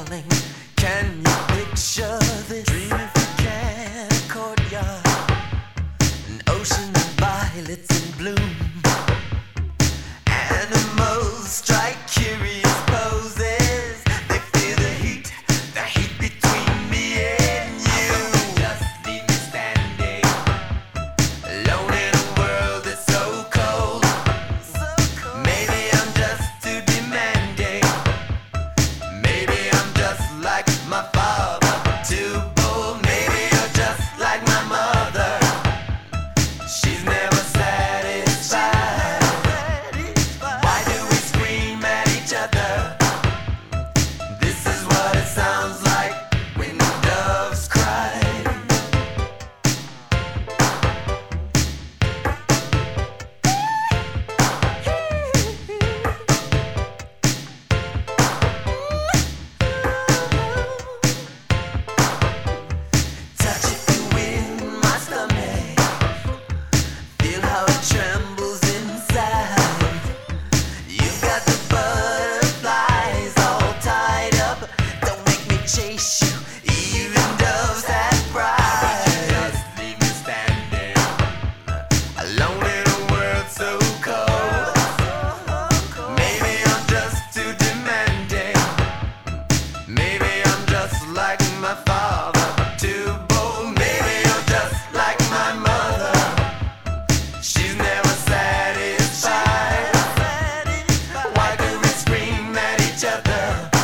darling, can you picture this? Dream if you can, a courtyard, an ocean of violets in bloom. Animals strike curious poses. They feel the heat between me and you. Just leave me standing alone in a world that's so cold. Maybe I'm just too demanding. Maybe I'm just like my father, too bold. Maybe you're just like my mother. She's never satisfied. Why do we scream at each other? This is what it sounds like when the doves cry. Touch it, you in my stomach. Feel how it trembles inside. You've got the butterflies all tied up. Don't make me chase you, even doves have pride. Just leave me standing alone in a world so cold. Maybe I'm just too demanding. Maybe I'm just like my father, too bold. Maybe you're just like my mother. She's never satisfied. Why do we scream at each other?